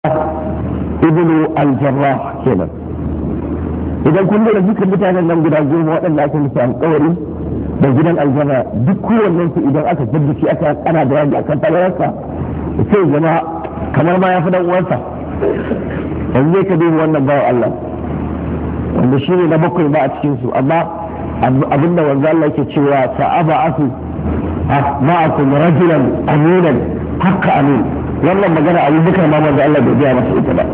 ibn al-jarrah kenan. idan kun lura dukkan mutanen nan guda goma waɗanda aka musu alƙawari da gidan aljanna duk kowannen su idan aka jaddace aka ana da yaji akan talararsa sai zama kamar ma ya fi dan uwansa. yanzu zai ka duba wannan bawa Allah wanda shi ne na bakwai ba a cikin su, amma abinda wanzu Allah yake cewa sa'aba'atu ma'akum rajulan aminan haqqa amin. wannan magana abubakar ma manzo Allah bai biya masa ita ba.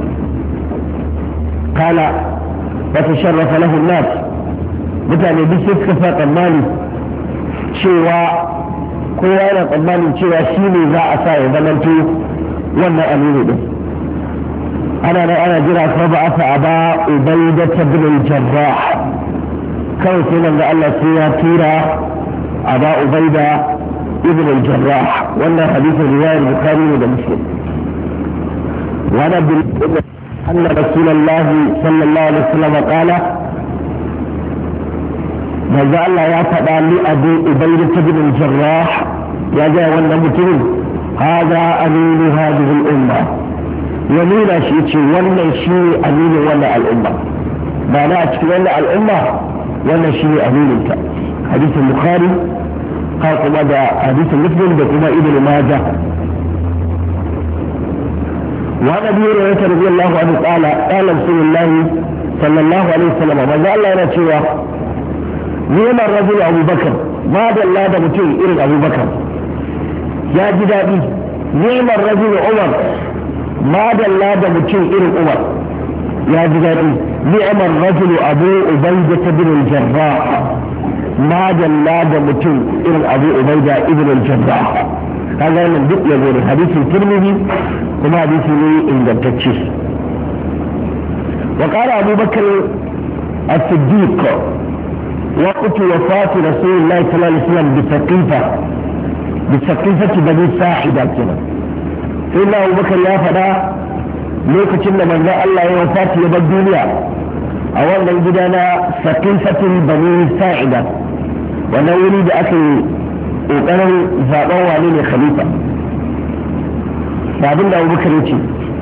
kala wata sharrafa lahu nas, mutane duk sai suka sa tsammani cewa kowa yana tsammanin cewa shi ne za a sa ya zamanto wannan aminu din. ana nan ana jira fa ba asa aba ubayda ibn al-jarrah, kawai sai nan da Allah sai ya tura aba ubayda ibn al-jarrah. wannan hadisin riwayar bukhari ne da muslim. wa nabi anna rasulullah sallallahu alaihi wasallam qala, manzo Allah ya faɗa li abu ubayda ibn al-jarrah, ya ga wannan mutumin hada aminu hadhihi al-umma, ya nuna shi ce wannan shi ne aminin wannan al'umma, ba na a cikin wannan al'umma wannan shi ne amininta. hadisin bukhari ka kuma da hadisin muslim da kuma ibn majah. wa nabi hurairah radiyallahu anhu qala qala rasulullahi sallallahu alaihi wasallam, manzo Allah yana cewa ni'mar rajul abubakar, ma dalla da mutum irin abubakar ya ji daɗi. ni'mar rajul umar, ma dalla da mutum irin umar ya ji daɗi. ni'mar rajul abu ubayda ibn al-jarrah, ma dalla da mutum irin abu ubayda ibn al-jarrah. kaga wannan duk ya zo hadisin tirmidhi kuma hadisi ne ingantacce. wa qala abubakar as-siddiq وقت وفاة رسول الله صلى الله عليه وسلم بسقيفة بني ساعدة كده. سيدنا أبو بكر يا فدا لوكتين لما جاء الله وفاة يبقى الدنيا أولا جدنا سقيفة بني ساعدة، وأنا أريد أكل وكان زابوا عليه خليفة. بعدين أبو بكر يتي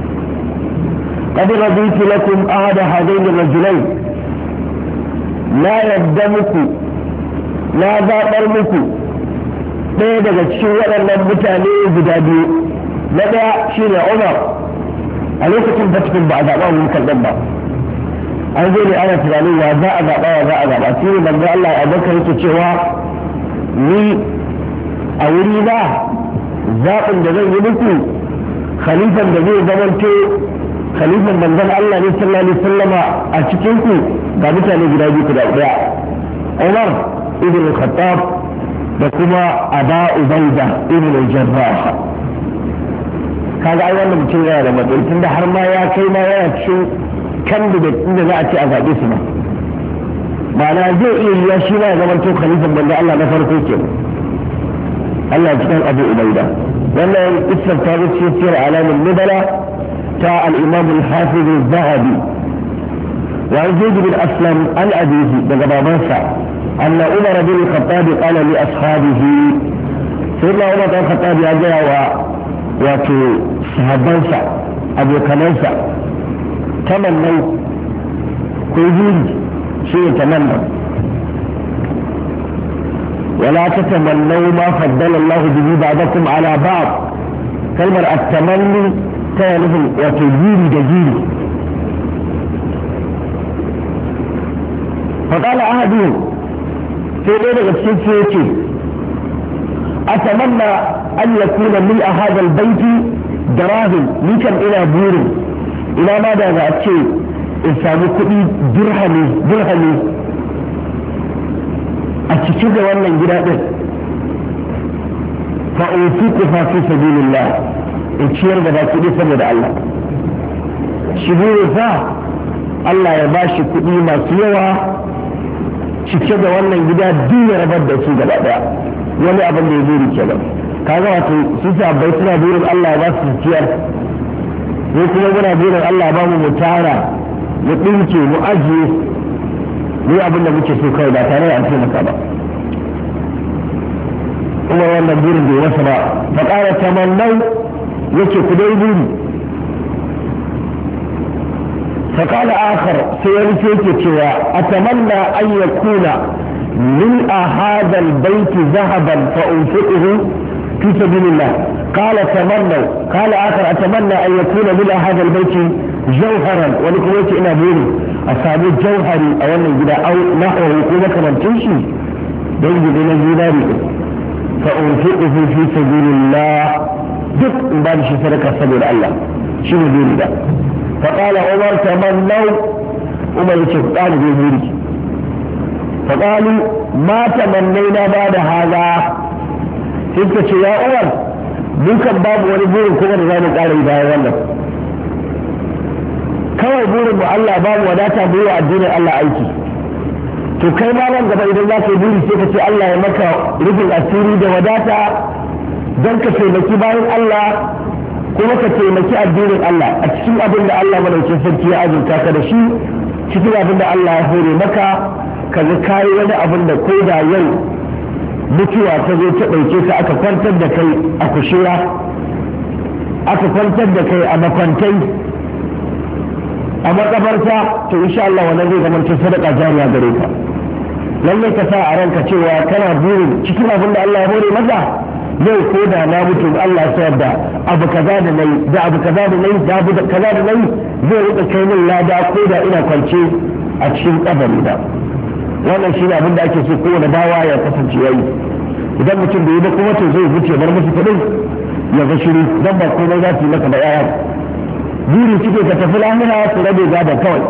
قد رضيت لكم أحد هذين الرجلين، na yadda muku na zaɓar muku ɗaya daga cikin waɗannan mutane guda biyu. na ɗaya shi ne umar, a lokacin fatikun ba a zaɓa wani karɗan ba, an zo ne ana tunanin wa za a zaɓa wa za a zaɓa. shi ne manzo Allah a bakar yake cewa ni a wuri na zaɓin da zan yi muku khalifan da zai zamanto khalifan manzon Allah ne sallallahu alaihi wasallama a cikin ku ga mutane guda biyu guda ɗaya, Umar ibn al-Khattab da kuma Aba Ubayda ibn al-Jarrah. kaga ai wannan mutum yana da matsayi tunda har ma ya kai ma yana cikin candidate inda za a ce a zaɓe su ba. ma'ana zai iya yiwa shi ma ya zama to khalifan manzon Allah na farko kenan. Allah cikin Abu Ubayda. wannan isar ta wuce siyar alamin nubala ta al-Imam al-Hafiz al-Zahabi. وعن زيد بن أسلم عن أبيه بغبابنسا أن عمر بن الخطاب قال لأصحابه، سيدنا عمر بن الخطاب يجي واتو صحابنسا أبو كننسا تمنوا كوزين شيء تمنى ولا تتمنوا ما فضل الله به بعضكم على بعض. كلمة التمني كانت وتجيري جزيري. فقال أحدهم في ليلة السلسلة أتمنى أن يكون ملء هذا البيت دراهم لكم إلى بور، إلى ماذا أتشي إنسان كئي درهمي أتشيز وانا الجرادة فأوفيقها في سبيل الله، إتشير بذا كئي سبيل الله شبير الله يباشي كئي ما سيوا cike da wannan gida duk rabar da su gaba daya. wani abin da ya zuri kenan. kaga wato su sabbai suna burin Allah ba su ciyar, ko kuma muna burin Allah ba mu tara mu dinke mu ajiye mu abin da muke so kai ba tare da an taimaka ba. kuma wannan burin bai rasa ba. fa qala tamannau yake ku dai buri فقال آخر سيرسيك سوى أتمنى أن يكون ملء هذا البيت ذهبا فأنفقه في سبيل الله. قال تمنوا. قال آخر أتمنى أن يكون ملء هذا البيت جوهرا ولكم إلى بوري أصابوا الجوهري أو الجدا أو نحوه كما كمان تمشي بين بين الجداري فأنفقه في سبيل الله دق إن بعد شي سرقة سبيل الله شنو بيقول ده؟ فقال عمر تمنوا. عمر يقول قال بيقول فقالوا ما تمنينا بعد هذا. تلك يا عمر ممكن باب ولبور كما نزال قال إذا والله kawai burin mu Allah ba mu wadata mu yi addinin Allah aiki. To kai ma nan gaba idan za ka yi buri sai ka ce Allah ya maka rufin asiri da wadata don ka taimaki bayan Allah kuma ka taimaki addinin Allah a cikin abin da Allah madaukakin sarki ya azurta ka da shi, cikin abin da Allah ya hore maka ka ga kayi wani abin da ko da yau mutuwa ta zo ta ɗauke ka aka kwantar da kai a kushira, aka kwantar da kai a makwantai a makabarta, to insha Allah wannan zai zama sadaka jariya gare ka. Lallai ka sa a ranka cewa kana burin cikin abin da Allah ya hore maka yau ko da na mutu Allah ya sayar da abu kaza da nayi da abu kaza da nayi da abu kaza da nayi zai rika kai min lada ko da ina kwance a cikin kabari da. Wannan shine abin da ake so kowane bawa ya kasance yayi. Idan mutum bai yi ba kuma to zai wuce bar musu kudin ya ga shiru dan ba komai za su yi maka da yaya. Buri suke ka tafi lahira su rabe gada kawai.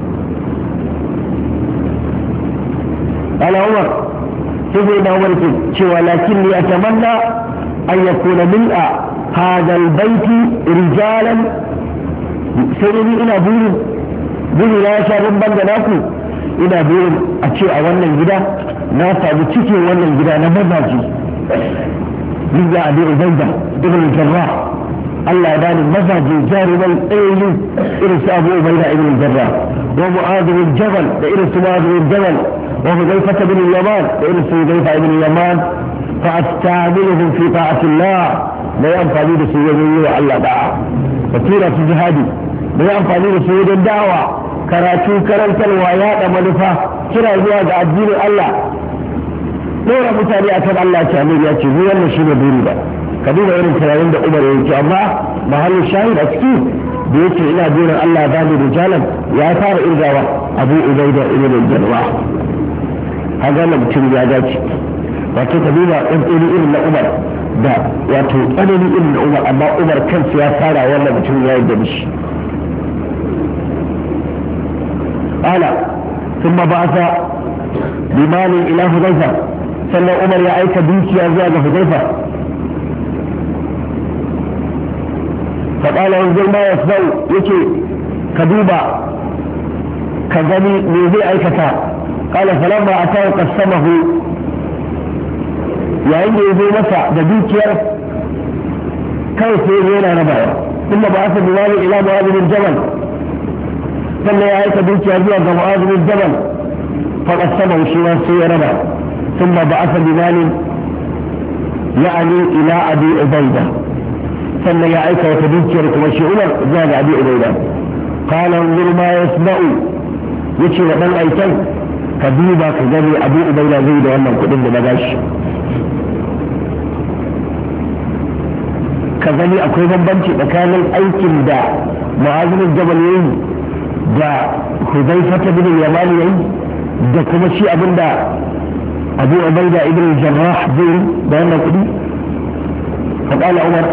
Ala Umar sai da Umar ke cewa lakin ni atamanna an yakuna mil'a hadha albayt rijalan, sai ni ina buri ya sha bamban da naku, ina burin a ce a wannan gida na samu cikin wannan gida na mazaji. Liza Abi Ubayda ibn Jarrah Allah ya bani mazaje jarumai tsayayyu irin su Abu Ubayda ibn Jarrah wa Mu'adh bin Jabal da irin su Mu'adh bin Jabal wa Hudayfa bin Yaman da irin su Hudayfa ibn Yaman fa astamiluhum fi ta'ati Allah, da ya amfani da su wajen yi wa Allah da'a da tura su jihadi, da ya amfani da su wajen da'awa, karatu, karantarwa, yaɗa manufa, kira zuwa ga addinin Allah, ɗora mutane akan Allah ce Annabi ya ce ni wannan shine buri ba. Ka duba irin tunanin da Umar ya yi, amma mahallin shahid a ciki da yake ina burin Allah ba ni rijalan ya fara irgawa Abu Ubaida ibn Jarrah. Haga na mutum ya dace. Wato ka duba ɗan irin na Umar da wato tsanani irin na Umar, amma Umar kansa ya fara wannan mutum ya yi da mishi. قال ثم بعث بمال إلى حذيفة، sannan Umar ya aika dukiya zuwa ga Hudayfa. فقال انظر ما يصنع، يكي كذوبا كذني من ذي أيكتا. قال فلما أتاه قسمه، يعني يذي مسع دوكيا كيف يذينا نبعه. ثم بعث بمال إلى معاذ بن جبل، ثم يأيك دوكيا زوى معاذ بن جبل فقسمه شيئا سيئا. ثم بعث بمال يعني إلى أبي عبيدة، ثم يعيك وتذكر وشي عمر زاد أبي عبيدة. قال انظر ما يسمع، يشي من أيتي كذوبا كذبي أبي عبيدة زيد وأنه كذب بغاش كذبي أكوي بمبنشي مكان الأيكم دا معاذ بن الجبل يين دا حذيفة بن اليمان يين دا كمشي أبن دا أبو عبيدة ابن الجراح زين بأنه كذب. فقال عمر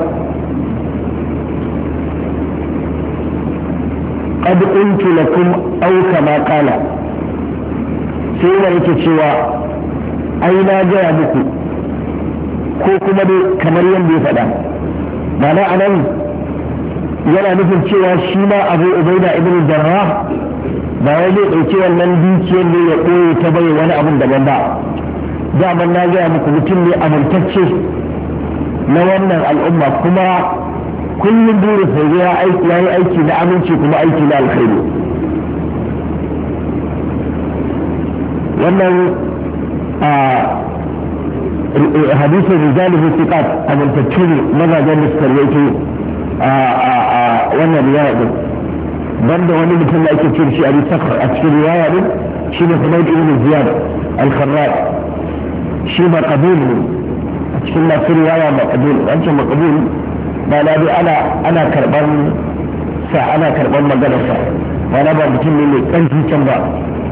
قد قلت لكم أو كما قال، سيما يكتشوا أين جاء بكم كوكما دي كمريم دي فدا معنى أنا yana nufin cewa shi ma Abu Ubaida ibn Jarrah ba wai zai ɗauki wannan dukiyar ne ya ɓoye ta bai wani abun daban ba. Daman na gaya muku mutum ne amintacce na wannan al'umma, kuma kullum burin sai ya yi aiki na aminci kuma aiki na alkhairi. wannan hadisin rijalihu thiqat amintattu ne mazajen da suka rawaito wannan riwaya din. banda wani mutum da ake ce shi Abi Sakhr a cikin riwaya din shi ne Humayd ibn Ziyad al-Kharraj shi maqbul ne a cikin masu riwaya maqbul wancan maqbul ba na bi ana karban sa ana karban maganar sa wala ba mutum ne mai ƙarfi can ba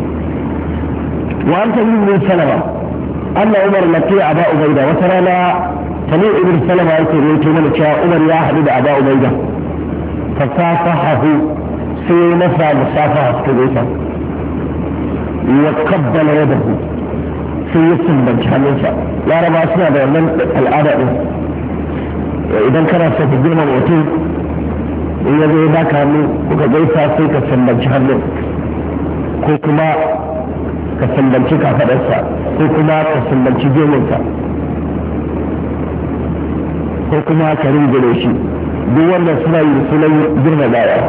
wa anta min salama Allah Umar laki Aba Ubaida wata rana Tamim ibn Salama yake rawaito mana cewa Umar ya haɗu da Aba Ubaida fa safahahu sai masa musafaha suka gaisa wa qabbala yadahu sai ya sumbanci hannunsa laraba suna da wannan al'ada din idan kana so ka girma mutum in ya zo ya baka hannu kuka gaisa sai ka sumbanci hannun ko kuma ka sumbanci kafadarsa ko kuma ka sumbanci gemunsa ko kuma ka ringire shi duk wannan suna yi sunan girma baya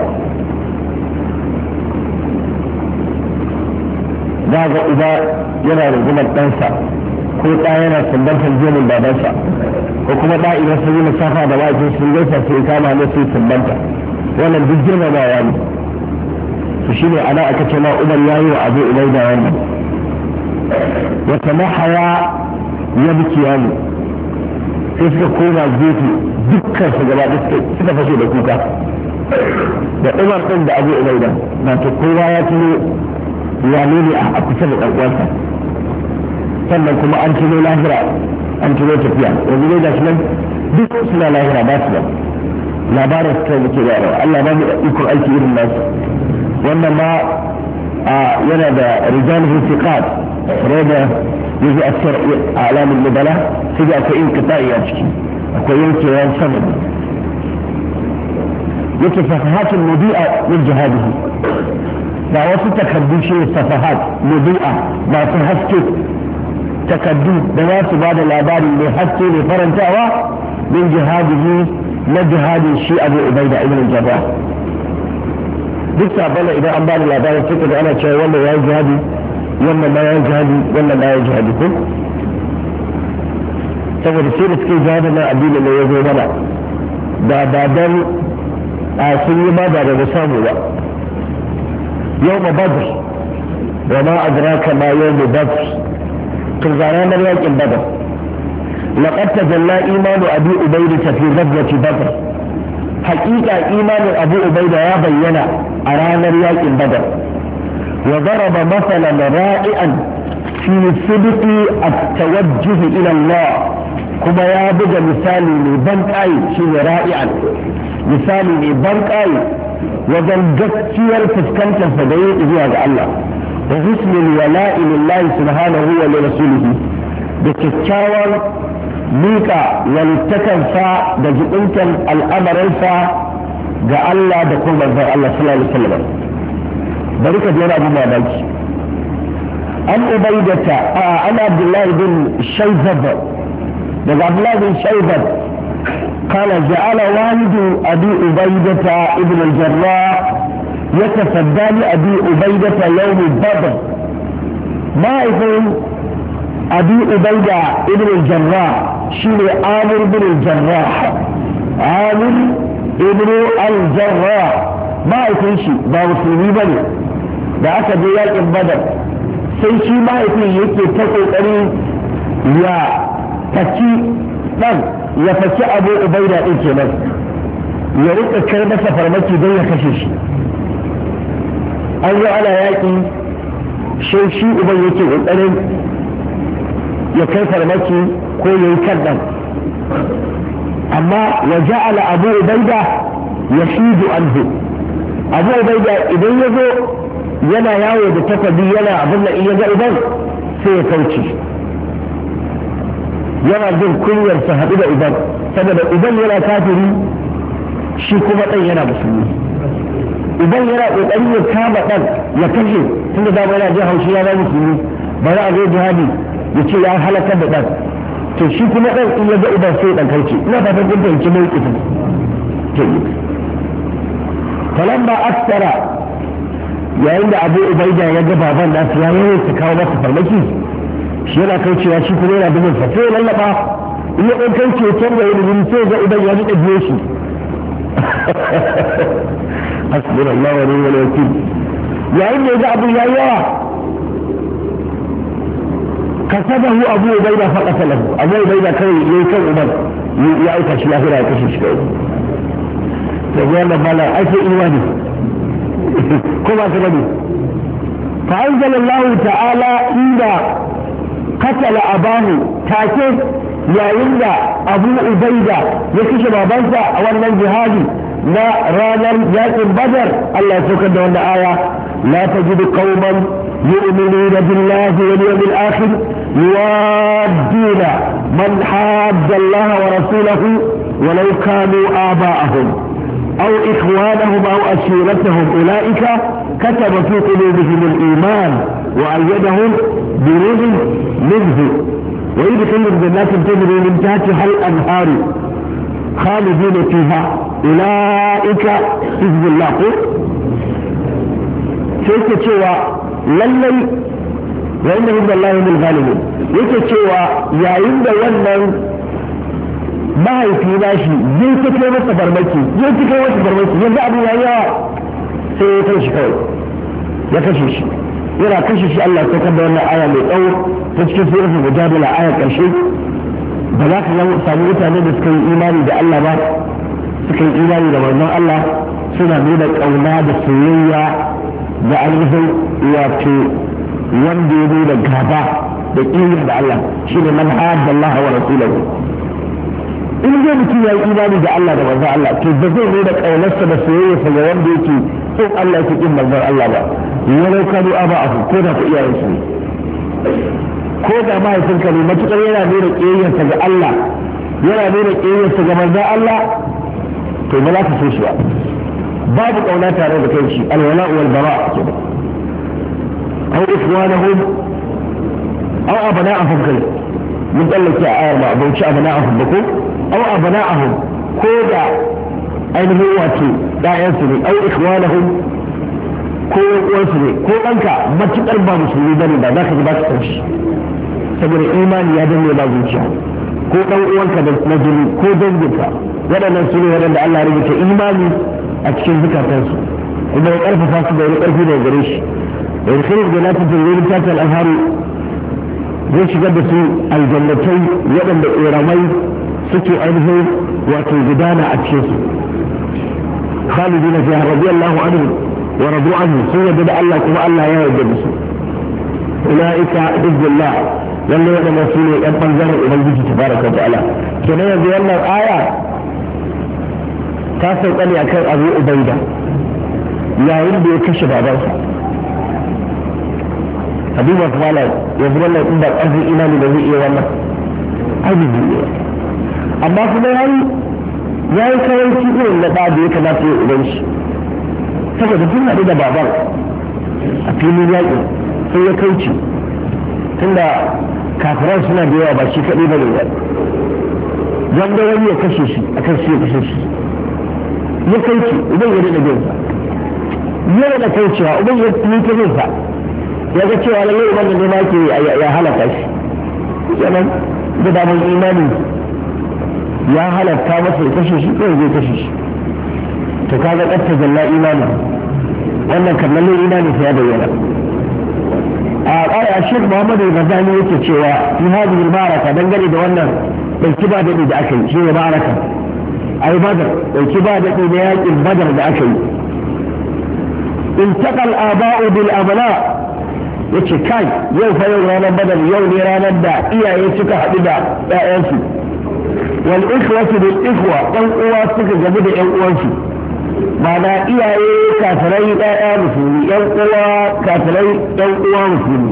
za ga uba yana rungumar ɗansa ko ɗa yana sumbantar gemun babansa ko kuma ɗa idan sun yi musafa da wajen sun gaisa sai kama ne sai sumbanta wannan duk girma baya ne to shi ne ana aka ce ma Umar ya yi wa Abu Ubaida wannan wata mahaya ya bikiya ne sai suka koma gefe dukkan su gaba suka fashe da kuka da Umar ɗin da Abu Ubaida na to kowa ya tuno wane ne a kusa da ɗan uwansa sannan kuma an tuno lahira an tuno tafiya yanzu ne da shi nan duk suna lahira ba su da labarin su kai muke yarawa Allah ba mu ikon aiki irin nasu wannan ma yana da rijalin fiqat rada yaji a cikin alamin nubala sai da akwai inqita'i a ciki akwai yankewan sanad yake safahatun mudi'a min jihadihi da wasu takaddu shi safahat mudi'a masu haske takaddu da za su ba da labari mai haske mai farantawa min jihadihi na jihadin shi Abu Ubaida ibn Jarrah duk sabala idan an ba da labarin sai kaga ana cewa wannan ya yi jihadi wannan ma ya yi jihadi wannan ma ya yi jihadi ko saboda sai da suke jihadin nan addinin ne ya zo mana da dan sun yi ma da ba samu ba يوم بدر وما أدراك ما يوم بدر تنظران اليوم بدر لقد تجلى إيمان أبي أبيدة في غزوة بدر حقيقة إيمان أبو أبيدة يا بينا أرانا اليوم بدر وضرب مثلا رائعا في صدق التوجه إلى الله كما يا بجا مثالي لبنكاي شيء رائعا مثالي لبنكاي wajen gaskiyar fuskantar sa da yin zuwa ga Allah da husnul wala'i lillahi subhanahu wa li rasulih da kyakkyawar miƙa walittakansa da jibintan al'amarinsa ga Allah da kuma manzon Allah sallallahu alaihi wasallam bari ka jira abu mamaki an ubaidata ana Abdullahi bin Shaybab daga Abdullahi bin Shaybab قال جعل والد أبي عبيدة ابن الجراح يتصدى لأبي عبيدة يوم بدر ما يقول أبي عبيدة ابن الجراح شيل عامر بن الجراح عامر ابن الجراح ما يقول شيء ده مسلمي بني ده أكد ياك بدر sai shi mahaifin yake ta kokari ya taki dan ya faki Abu Ubaida din kenan ya rika kai masa farmaki don ya kashe shi an yi ana yaƙi shi uban yake ƙoƙarin ya kai farmaki ko ya yi kan ɗan amma wa ja'ala Abu Ubaida ya shidu anhu Abu Ubaida idan ya zo yana yawo da takwabi yana abin da iya ga uban sai ya kauce yana jin kunyar sa haɗu da uban saboda uban yana kafiri shi kuma ɗan yana musulmi uban yana ƙoƙarin ya kama ɗan ya kashe tun da dama yana jin haushi ya zama musulmi bari a zo jihadi ya ce ya halakar da ɗan to shi kuma ɗan in ya ga uban sai ɗan kauce ina fatan kun fahimci mai ƙitin falamma aksara yayin da Abu Ubaida ya ga baban nasu ya yi su kawo masa farmaki shi yana kaucewa shi kuma yana bugun sa sai ya lallaba in ya ɗan kauce can da yin sai ga uban ya rika biyo shi hasbuna Allah wa ni'mal wakil yayin da ya abu ya yawa kasabahu abu ubaida fa qatalahu abu ubaida kai yayi kan umar ya aika shi lahira ya kashe shi kai to wannan bala ake imani ko ba ta bane fa anzalallahu ta'ala inda qatala abahu take yayin da abu ubaida ya kashe babansa a wannan jihadi na ranar yakin badar Allah ya saukar da wannan aya la tajidu qauman yu'minuna billahi wal yawmil akhir yuwadduna man hadda Allah wa rasulahu walau kanu aba'ahum أو إخوانهم أو أشيرتهم أولئك كتب في قلوبهم الإيمان وأيدهم بروح منه ويدخلهم جنات تجري من تحتها الأنهار خالدين فيها أولئك حزب الله كيف تشوى للي وإنهم بالله هم الغالبون كيف تشوى يا عند ونن mahaifi na shi zai ta kai masa farmaki yanzu abu ya yawa sai ya kai shi kawai ya kashe shi yana kashe shi Allah ya saukar da wannan aya mai tsawo ta cikin suratul mujadala aya karshe ba za ka samu mutane da suka yi imani da Allah ba suka yi imani da manzon Allah suna nuna kauna da soyayya da ainihin wato wanda ya nuna gaba da ƙiyar da Allah shine man hadda Allah wa rasulahu in zai mutum ya yi imani da Allah da manzon Allah to ba zai nuna kaunarsa da soyayyarsa ga wanda yake in Allah yake kin manzon Allah ba walau kanu aba'ahu ko da ku iyayen su ko da mahaifinka ne matukar yana nuna ƙiyayyarsa ga Allah yana nuna ƙiyayyarsa ga manzon Allah to ba za ka so shi ba babu kauna tare da kai shi alwala wal bara aw ikhwanahum aw abana'ahum kai mun tsallake a ayar ba bauci abana'ahum ba ko aw abana'ahum ko da ainihin wato ɗayansu ne aw ikhwanahum ko uwansu ne ko ɗanka matuƙar ba musulmi bane ba za ka ji ba su san shi saboda imani ya danne ba zuciya ko ɗan uwanka da na jini ko danginka waɗannan su ne waɗanda Allah ya rubuta imani a cikin zukatansu kuma ya ƙarfafa su da wani ƙarfi daga gare shi da yankin da na tafi wani tata al'aharu zai shigar da su aljannatai waɗanda ƙoramai suke ainihin wato gudana a cikin su khalidina fiha radiyallahu anhu wa radu anhu sun yarda da Allah kuma Allah ya yarda da su ulaika hizbullah lalle waɗannan su ne ɗan ɓangaren ubangiji tabaraka wa ta'ala kenan yanzu wannan aya ta sauka ne akan Abu Ubaida yayin da ya kashe babansa Habibu Kamala yanzu wannan in ba ƙarfin imani da zai iya wannan ajibi ne amma kuma ya yi kawanci irin na ɗa da ya kamata ya uban shi saboda sun haɗu da baban a filin yaƙi sai ya kauce tunda kafiran suna da yawa ba shi kaɗai ba ne ba wanda wani ya kashe shi akan shi ya kashe shi ya kauce uban ya daɗa jinsa ya daɗa kaucewa uban ya nika jinsa ya ga cewa lalle uban da ne ma ke ya halaka shi kenan da damar imani ya halatta masa ya kashe shi ko zai kashe shi to kaga ƙarfa jalla imani wannan kan lalle imani sai ya bayyana a shek Muhammad al-Ghazali yake cewa fi hadhihi al-baraka dangane da wannan dauki ba dadi da aka yi shi ne baraka ai badar dauki ba dadi da yakin badar da aka yi intaqal aba'u bil abna yace kai yau fa yau ranar badar yau ne ranar da iyaye suka haɗu da ƴaƴansu wal ikhwatu bil ikhwa ɗan uwa suka gabu da ƴan uwansu ma'ana iyaye kafirai ƴaƴa musulmi ƴan uwa kafirai ƴan uwa musulmi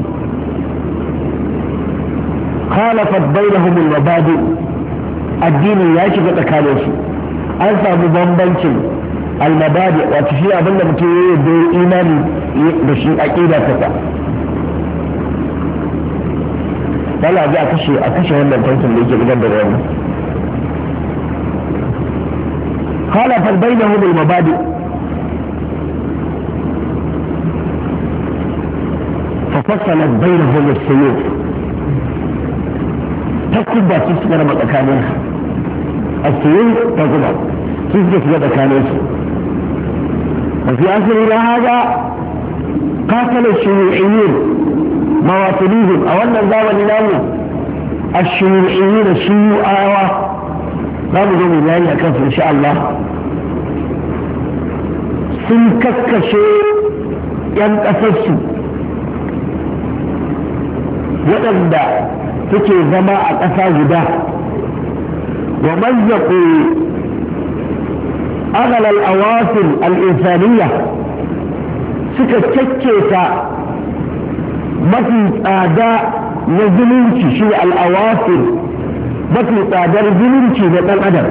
khalafat bainahum al mabadi addini ya shiga tsakaninsu an samu bambancin al mabadi wato shi abinda mutum ya yi da imani da shi aqida ta wala ji a kashe wannan tankin da yake gidan da wani خالف بينهم المبادئ ففصلت بينهم السيوف تكتب تسكر مكانها السيوف تقول تسكر مكانها وفي آخر هذا قاتل الشيوعيين مواطنيهم أولا الزمن ناموا الشيوعيين الشيوعاوة ناموا دون الله أكثر إن شاء الله سنككشي ينقصصوا waɗanda suke zama a ƙasa guda wa mazzaƙo aghalal awasir al'insaniya suka cakketa mafi tsada na zumunci shi al'awasir mafi tsadar zumunci na ɗan adam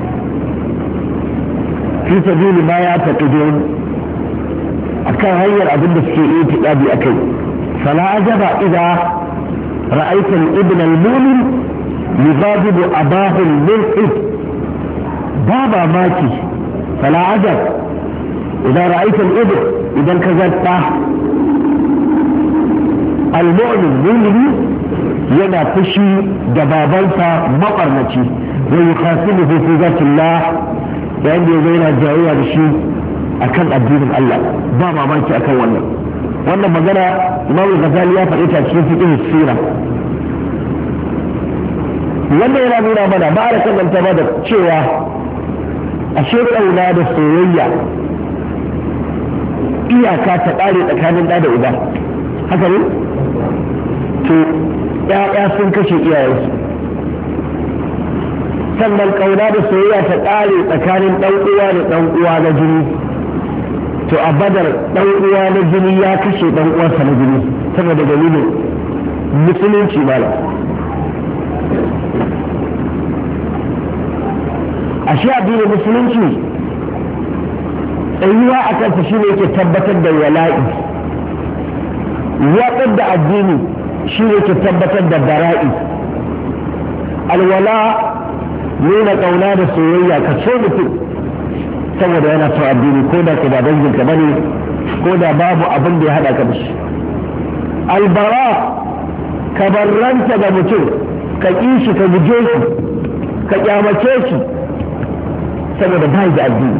fi sabili ma ya taƙi a kan hanyar abin da suke iya tiɗabi a kai fala ajaba idan رأيت الابن المؤمن يضاجب أباه الملحد بابا ماكي فلا عجب إذا رأيت الابن إذا كذبت المؤمن مؤمن ينا فشي دبابنسا مقرنتي ويخاصمه في ذات الله لأنه بين الجاوية بشي أكن الدين الله بابا ماكي أكن والله wannan magana Imam Ghazali ya faɗi ta cikin fiqh sira wannan yana nuna mana ba da kallanta ba da cewa ashe kauna da soyayya iyaka ta ƙare tsakanin ɗa da uba haka ne to ƴaƴa sun kashe iyayensu sannan kauna da soyayya ta ƙare tsakanin ɗan uwa da ɗan uwa na jini to a badar dan uwa na jini ya kashe dan uwansa na jini saboda dalilin musulunci malam ashe addinin musulunci tsayuwa a kansa shi ne yake tabbatar da wala'i yaɗar da addini shi ne yake tabbatar da bara'i alwala nuna ƙauna da soyayya ka so mutum saboda yana so addini ko da ka da danginka bane ko da babu abin da ya hada ka da shi albara ka barranta da mutum ka ƙi shi ka guje shi ka kyamace shi saboda bai da addini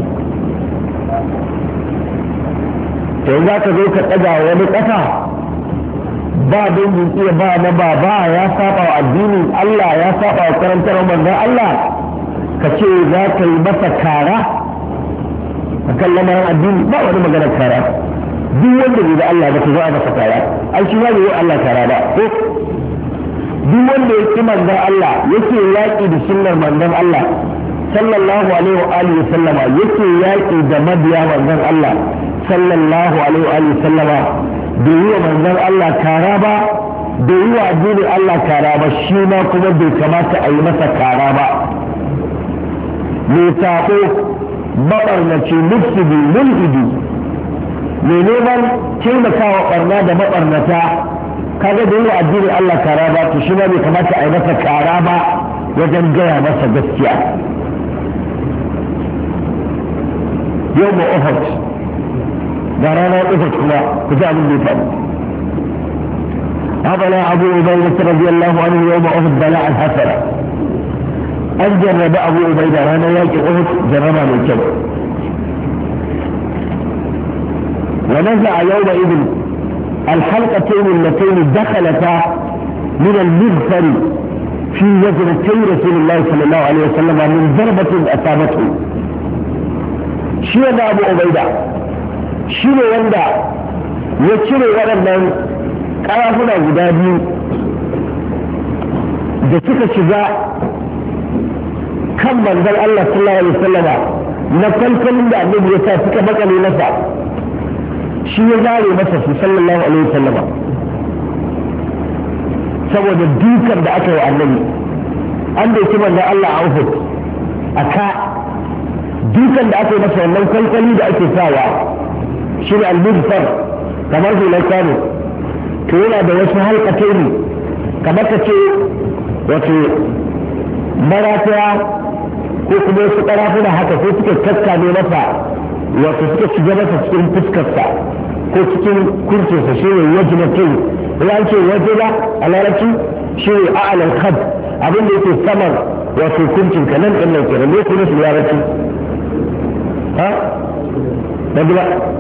to za ka zo ka ɗaga wani ƙasa ba dangin iya ba na baba ya saba wa addini Allah ya saba wa karantar manzon Allah ka ce za ka yi masa kara akan lamarin addini ba wani maganar kara duk wanda bai da Allah ba ta zo a masa kara ai shi ba yi Allah kara ba ko duk wanda ya ki manzon Allah yake yaƙi da sunnar manzon Allah sallallahu alaihi wa alihi sallama yake yaƙi da mabiya manzon Allah sallallahu alaihi wa alihi sallama bai yi wa manzon Allah kara ba bai yi wa addinin Allah kara ba shi ma kuma bai kamata a yi masa kara ba mai saƙo maɓarnaci mufsidi mulhidi mai neman taimakawa ɓarna da maɓarnata kaga da yi addinin Allah kara ba to shi ma bai kamata a yi masa kara ba wajen gaya masa gaskiya yau ma Uhud da ranar Uhud kuma ku ji abin da ya faru هذا أبو عبيدة رضي الله عنه يوم أحد بلاء الحسنة أن جرب أبو عبيدة أنا ياكل أحد جربها من كبر ونزع يومئذ الحلقتين اللتين دخلتا من المغفر في وجنتي رسول الله صلى الله عليه وسلم من ضربة أصابته شيء أبو عبيدة شيء وندع يشير ورد ƙarafuna guda biyu da suka shiga kan manzon Allah sallallahu alaihi wasallama na kalkalin da annabi ya sa suka makale masa shi ya zare masa su sallallahu alaihi wasallama saboda dukan da aka yi wa annabi an da yake manzon Allah a Uhud a ka dukan da aka yi masa wannan kalkali da ake sawa shi ne al-mudfar kamar hular kano to yana da wasu halkatai ne kamar ka ce wato marataya ko kuma wasu ƙarafuna haka ko suka kaskane masa wato suka shiga masa cikin fuskarsa ko cikin kurcinsa shi ne waje na kai ya ce waje ba a larabci shi ne a'alar khad abin da yake saman wato kurcin ka nan ɗin nan kenan ne kuma su larabci ha rajula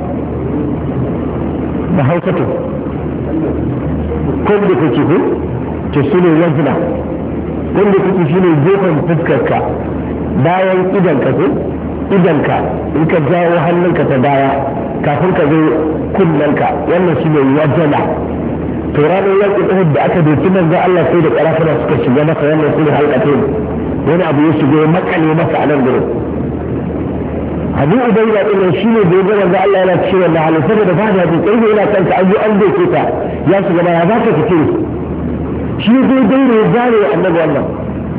da hausa to kun da kake ko to su ne rajula wanda kake shi ne gefen fuskarka bayan idanka ko idanka in ka jawo hannunka ta baya kafin ka zo kunnanka wannan shi ne wajala to ranar yakin Uhud da aka doki manzon Allah sai da karafuna suka shiga masa wannan su ne halkatin wani abu ya shigo ya makale masa a nan gurin Abu Ubaida din shi ne da ya ga manzon Allah yana cewa da halin saboda ba da hadin kai yana kanka an zo an doke ka ya shiga ba ya za ka fice shi zai daure ya zare annabi wannan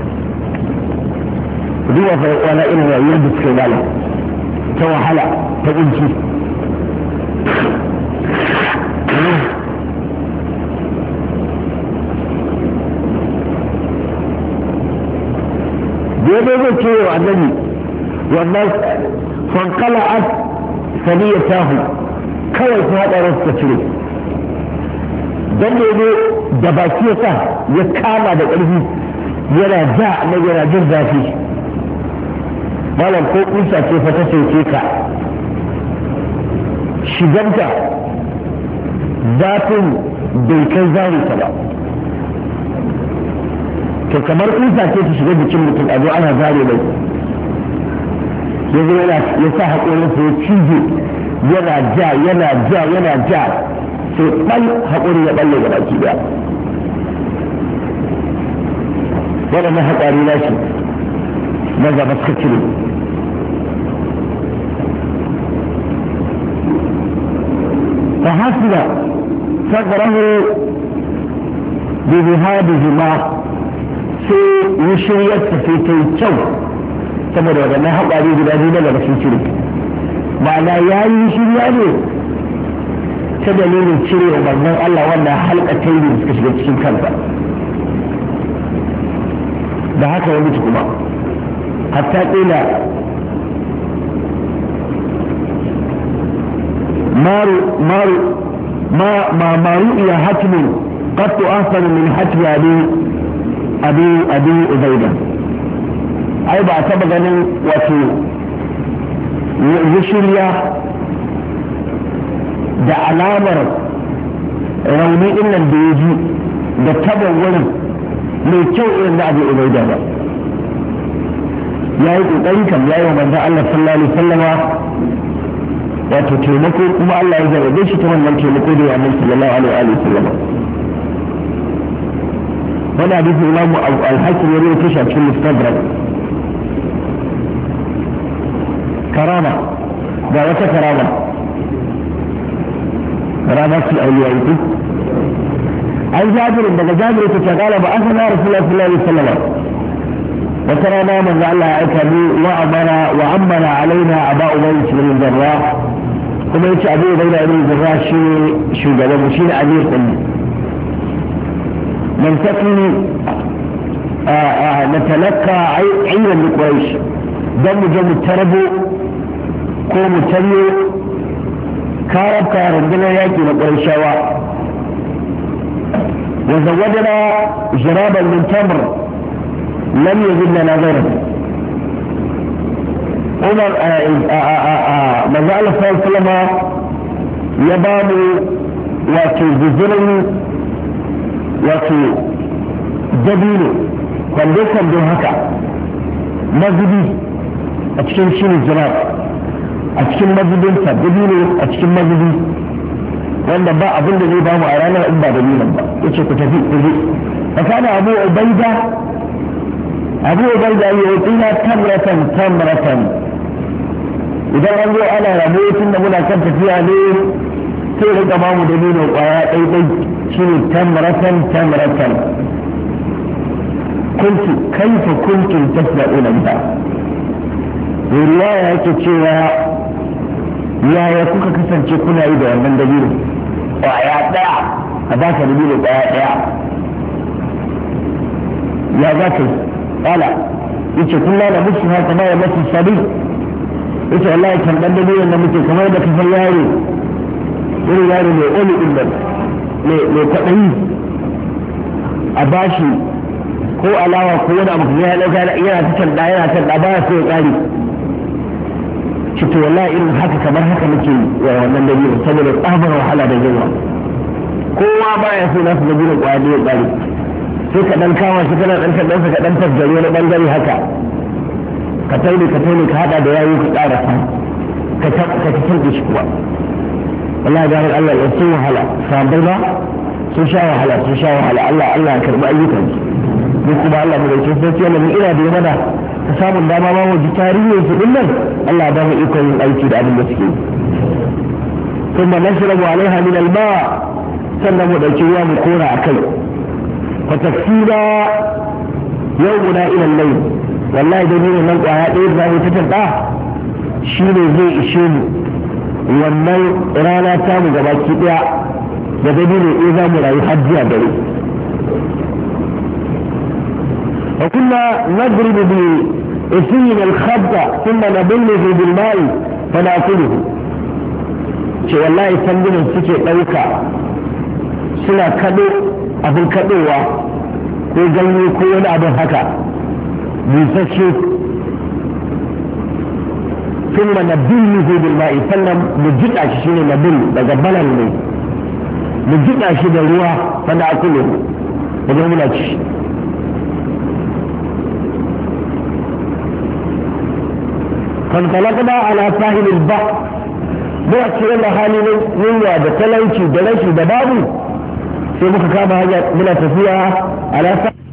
duba fa wala irin rayuwar da suka yi ta wahala ta kunci daidai zai ce wa annabi wannan fankala'at saniyatahu kawai su haɗa rasu ta cire don ne da baki ya sa ya kama da ƙarfi yana ja na yana jin zafi malam ko kusa ce fa ta sauke ka shiganta zafin bai kai zari ta ba to kamar kusa ce ta shiga jikin mutum a zo ana zare mai yanzu ya sa haƙorinsa ya cije yana ja sai ɓal haƙori ya ɓalle da baki ɗaya waɗannan haƙari na shi na gaba suka cire ta hasina sakarahu bibihadihima sai yi shiryar tafi ta yi kyau saboda waɗannan haƙari guda biyu na gaba sun cire ma'ana ya yi shirya ne ta dalilin cire wa manzon Allah wannan halƙatai da suka shiga cikin kansa da haka ya mutu kuma hatta ƙila maru iya hatimin qattu ahsanu min hatmi abi ubaida ai ba a taɓa ganin wato ya shirya da alamar rauni din nan da ya ji da taɓa wurin mai kyau irin da abu ubaida ba ya yi ƙoƙari kam ya yi wa manzan Allah sallallahu alaihi sallama wato taimako kuma Allah ya zarabe shi ta wannan taimako da ya annabi sallallahu alaihi sallama wani hadisi imamu al-hakim ya rubuta shi a cikin mustadrak karama ga wata karama karama ce auliya yi an jabirin daga jabirin ta kala ba aka na rasulullah sallallahu alaihi wasallam wata rana manzo Allah ya aika ni wa amara alaina aba ubayy bin jarrah kuma yace abu ubayy bin jarrah shi shugaban mu shine amir din man takini natalaka ayyan quraish dan mu je mu tarbo ko mu taryo karabka rundunar yaƙi na ƙarshawa wa zawwadana jiraban min tamr lam yazid lana ghayra Umar manzo Allah sallallahu alaihi ya ba mu wato guzurin wato dabino kwando haka mazubi a cikin shirin jirab a cikin mazubinsa dabino a cikin mazubi wanda ba abin da zai bamu a ranar in ba dabinon ba yace ku tafi ku je fakana abu ubaida ya yi tamratan idan an zo ana rabo tun da muna kan tafiya ne sai rika bamu dabino kwaya ɗaiɗai shine tamratan kuntu kaifa kuntum tasna'una biha riwaya yake cewa yaya kuka kasance kuna yi da wannan dabino ƙwaya ɗaya a ba ka dabino ƙwaya ɗaya ya za ka yi ƙala yace kulla da musu haka ma ya masu sabi yace wallahi kan ɗan dabino da muke kamar da kasar yaro irin yaro mai oli ɗin nan mai kwaɗayi a bashi ko alawa ko wani abu ya ɗauka yana ta canɗa ba ya so ya ƙare shi to wallahi irin haka kamar haka muke wa wannan dabino saboda tsabar wahala da yawa kowa baya so nasu dabino kwaya da ya tsare sai ka dan kama shi kana dan kadan ka dan tasgari wani bangare haka ka taune ka hada da yayi ka ƙara ka tafi shi kuwa wallahi da Allah ya sun wahala sabai ba sun sha wahala Allah ya karbi ayyukan su kuma Allah mu da shi sai ce mun ina da mana ka samu dama ma waje tarihin su din nan Allah ba mu iko yin aiki da abin da suke kuma nashrabu alaiha min alma sannan mu dauki ruwa mu kora akai fa tafsira yawmuna ila al-layl wallahi da ni nan kwaya ɗaya da mu tatanta shine zai ishe mu wannan rana ta mu gabaki daya da dalilin in za mu rayu har zuwa dare وكنا نضرب بإثينا الخبط ثم نبله بالماء فنأكله شو والله سندنا سكي ɗauka suna kaɗo abin kaɗowa ko ganye ko wani abin haka busasshe ثم نبله بالماء sannan mu jiƙa shi shine nabil daga balan ne mu jiƙa shi da ruwa فنأكله wajen muna ci فانطلقنا على ساحل البحر مؤثر الله حالي نوى بتلوشي بلشي ببابو sai muka kama hanya muna tafiya ala